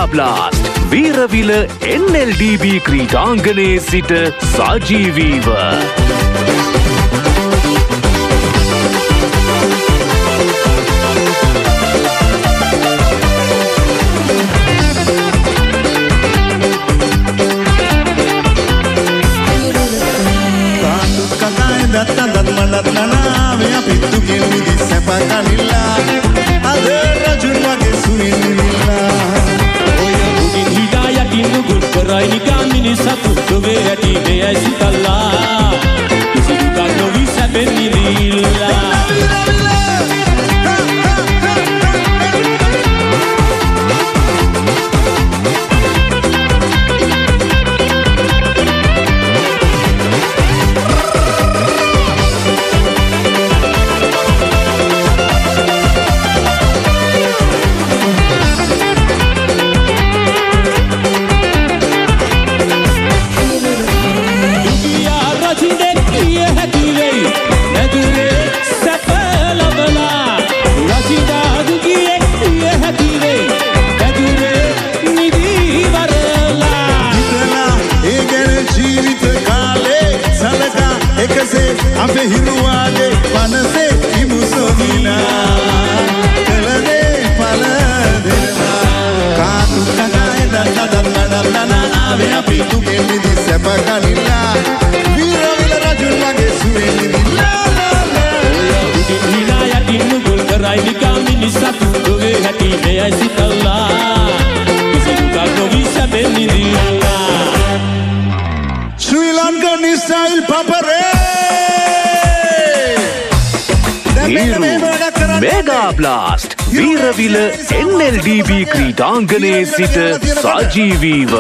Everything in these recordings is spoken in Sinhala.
බ්ලාස්ට් වීරවිල NLDB ක්‍රීඩාංගණයේ සිට සජීවීව මෙගා බ්ලාස්ට් වීරවිල NLDB ක්‍රීඩාංගණයේ සිට සජීවීව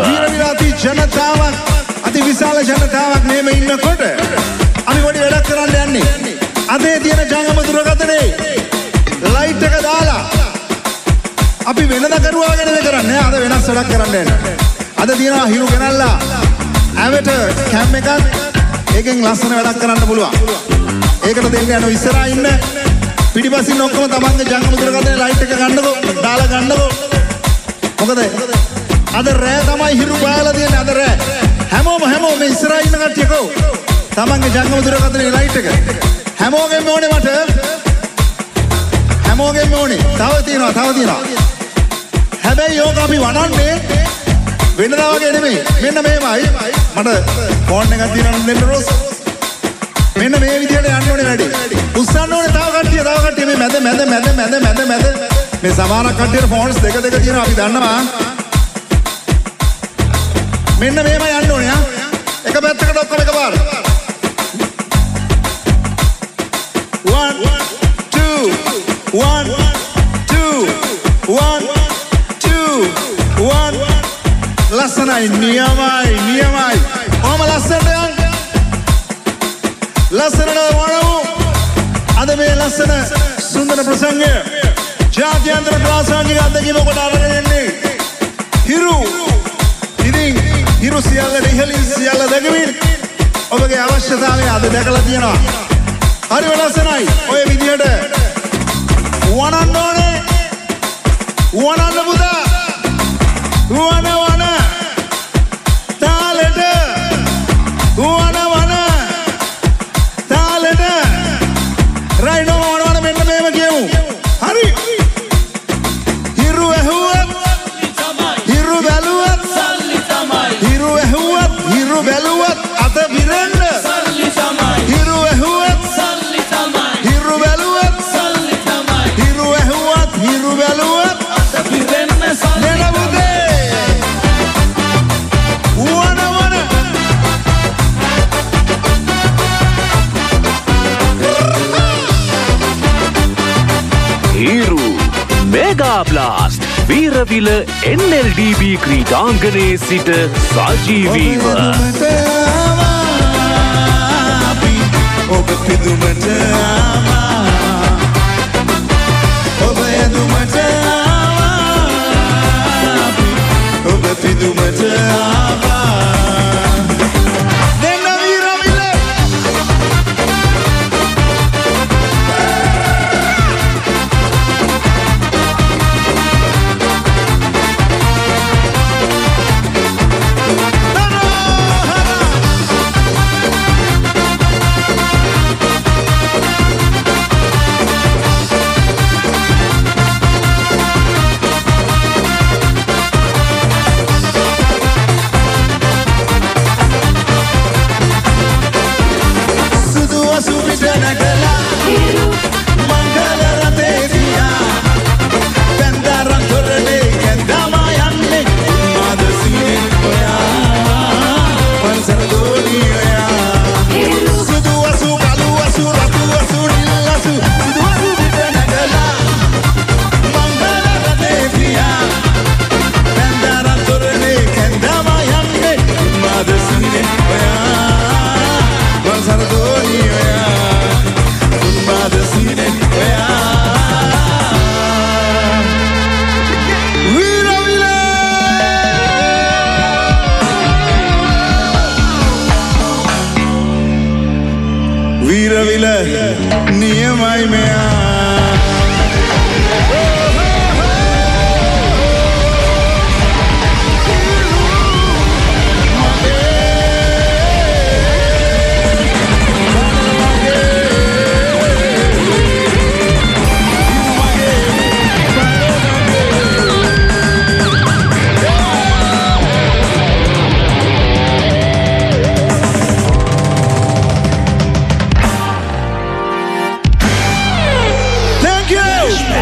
අති විශාල ජනතාවක් මෙහෙම ඉන්නකොට අපි පොඩි වැඩක් කරන්න යන්නේ. අදේ තියෙන ජංගම දුරකථනයේ ලයිට් එක දාලා අපි වෙනදා කරුවා ගැන කරන්නේ. අද වෙනස් වැඩක් කරන්න යන්නේ. අද තියෙනවා හිරු ගෙනල්ලා ඇවට කැම් එකක් ඒකෙන් ලස්සන වැඩක් කරන්න පුළුවන්. ඒකට දෙන්න යන ඉස්සරහා ඉන්න පිටිපස්සින් ඔක්කොම තමන්ගේ ජංගම දුරකථනයේ ලයිට් එක ගන්නකො දාලා ගන්නකො. මොකද අද රෑ තමයි හිරු බාලා තියෙන්නේ. අද රෑ හැමෝම ඉස්සරහා ඉන්න කට්ටියකෝ තමන්ගේ ජංගම දුරකථනයේ ලයිට් එක හැමෝගෙම ඕනේ මට. හැමෝගෙම ඕනේ. තව තියෙනවා. හැබැයි ඕක අපි වඩන්නේ වෙනදා වගේ නෙමෙයි. මෙන්න මේමයි. මට ෆෝන් එකක් දිනන්න දෙන්න රෝස්. මෙන්න මේ විදිහට යන්න ඕනේ වැඩි. උස්සන්න ඕනේ තව කට්ටිය මේ මැද. මේ සමාන කට්ටියට ෆෝන්ස් දෙක තියෙනවා අපි දන්නවා. මෙන්න මේම යන්න ඕනේ ආ. එක පැත්තකට ඔක්කොම එකපාර. 1 2 1 2 1 2 1 ලස්සනයි නියමයි. ඔහම ලස්සනට යන්න. ලස්සනට වණමු. අද මේ ලස්සන සුන්දර ප්‍රසංගය ජාත්‍යන්තර ප්‍රාසංගික අත්දැකීම කොට අරගෙන එන්නේ හිරු. ඉතින් හිරු සියල්ල ඉහළින් සියල්ල දැකමින් ඔබගේ අවශ්‍යතාවය අද දැකලා තියෙනවා. හරි ලස්සනයි. ඔය විදිහට වණන්න ඕනේ. වණන්න පුතා. වණ තාලෙට. වණ තාලෙට. රයිනෝ වණ මෙන්න මේව කියමු. හරි. හිරු ඇහුවත් හිරු බැලුවත් හිරු ඇහුවත් හිරු බැලුවත් අත විරෙන්න සල්ලි තමයි. හිරු ඇහුවත් සල්ලි තමයි. හිරු බැලුවත් සල්ලි තමයි. හිරු ඇහුවත් හිරු බැලුවත් අත විරෙන්න සල්ලි තමයි. Hiru mega blast Weerawila NLDB ක්‍රීඩාංගණයේ සිට සජීවීව ඔබ පිදුමට ඔබ යදුමට ඔබ පිදුමට නැගලා මංගල රථේ දිහා බැන්දරන් තොරලේ කැඳාම යන්නේ උන්මාද සීනේ ඔයා පන්සල් දෝණිය ඔයා සුදු අසු කළු අසු රතු අසු නිල් අසු සුදු අසු පිට නැගලා මංගල රථේ දිහා බැන්දරන් තොරලේ කැඳාම යන්නේ උන්මාද සීනේ ඔයා පන්සල් දෝණිය ඔයා උන්මාද සීනේ ඔයා वीरविल नियमයි මෙයා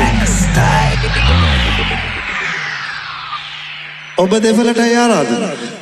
ඔබ දෙවලට ආරාධනා